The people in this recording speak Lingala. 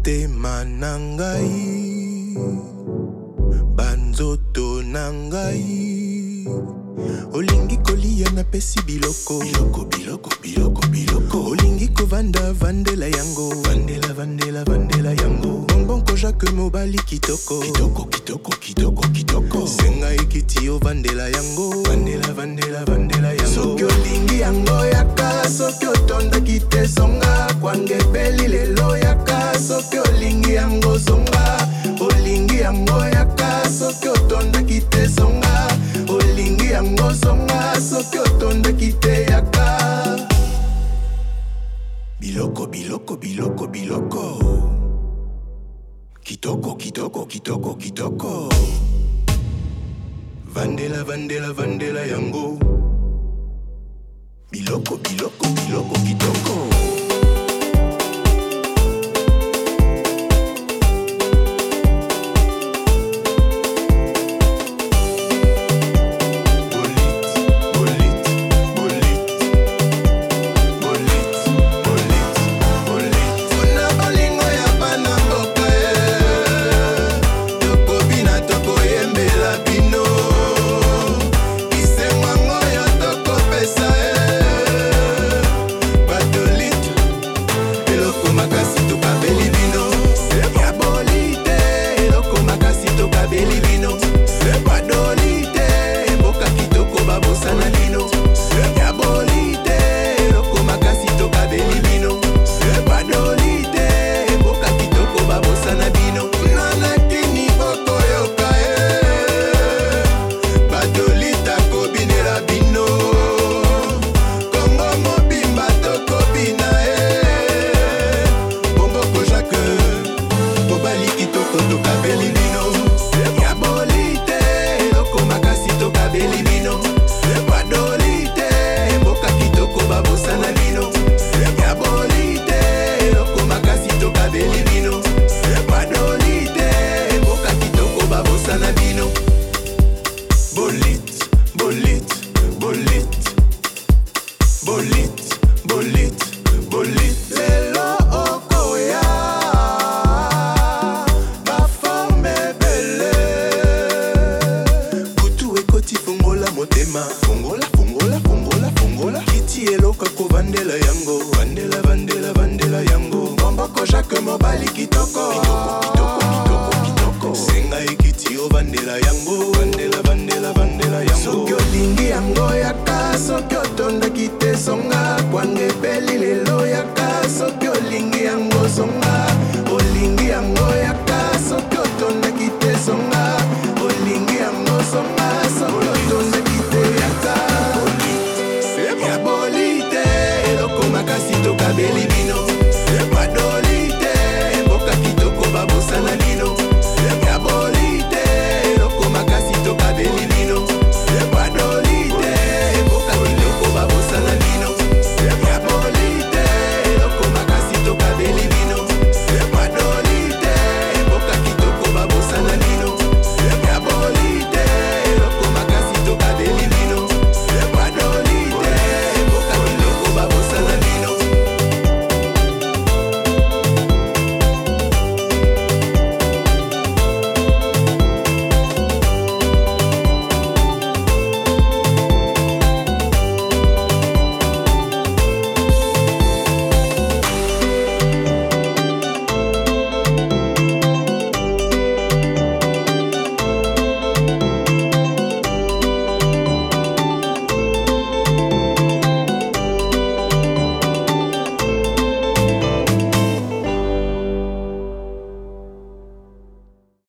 motema nangai, banzoto nangai, olingi kolia na pesi biloko, biloko, biloko, biloko, biloko, olingi kovanda vandela yango, vandela, vandela, vandela yango, bonbon ko Jacques mobali kitoko, kitoko, kitoko, kitoko, kitoko, senga ikiti o vandela yango, vandela, vandela, vandela yango, soki olingi yango yaka, soki otonda kite songa, kwange beli lelo yaka, soki olingi yango zonga, olingi yango yaka, soki otonda kite songa, olingi yango zonga, soki otonda kite yaka. Biloko, biloko, biloko, biloko, kitoko, kitoko, kitoko, kitoko, vandela, vandela, vandela yango, biloko, biloko, biloko, kitoko. Soki otonda kite songa, kwange beli lelo yaka, soki olingi